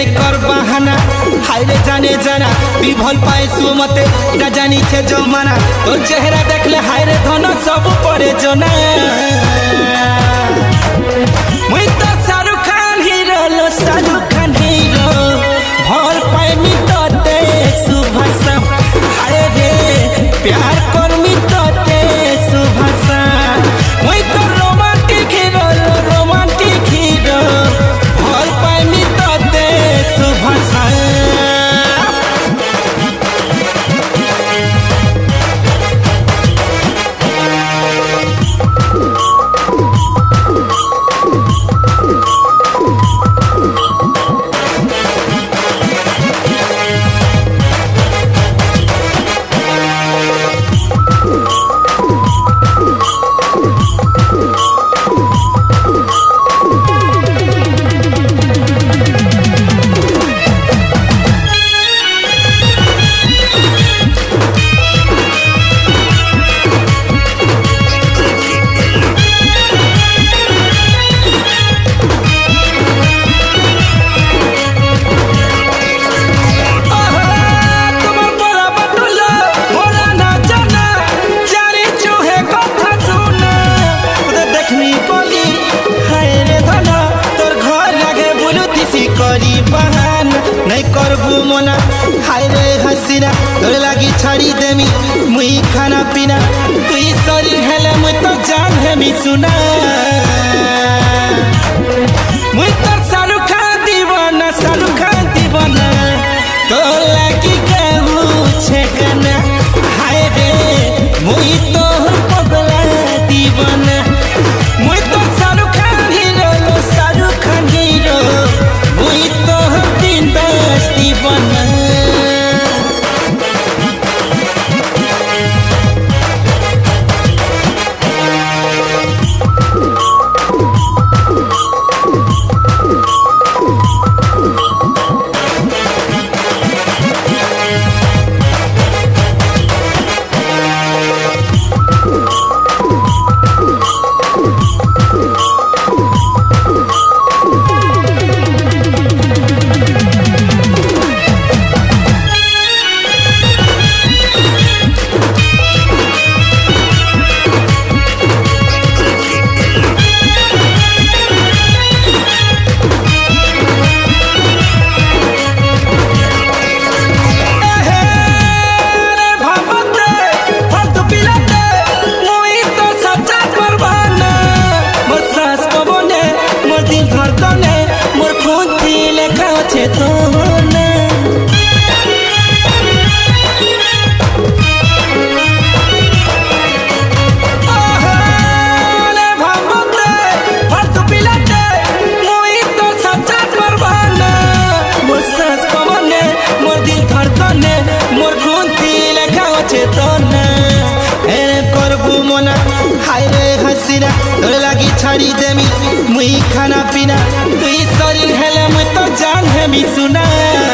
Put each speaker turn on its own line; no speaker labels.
कर बहाना हायरे जाने जाना भी भल पाए सुमते इटा जानी छे जमाना तो चेहरा देखले हायरे धन सब पड़े जना मुई तो शाहरुख खान हीरो लो शाहरुख खान हीरो भल पाए मी तोते सुभाषा हायरे प्यार कर मी तोते सुभाषा मुई तो रोमांटिक हीरो भल पाए मी तोते सुभाषा करी बहान नहीं करबू मना हायरे हसीना तोरे लागी छाड़ी देमी मुई खाना पीना तुई शरीर हेले मुई तो जान हेमी सुना मुई तो शाहरुख खान दीवाना तो लागी कहू छे कना हायरे मुई तो पगला दीवाना मुई तो शाहरुख खान हीरो मुई तो दिन बस दीवाना हायरे हसीना तोरे लागी छाड़ी देमी मुई खाना पीना तुई शरीर हेले मुई तो जान हेमी सुना।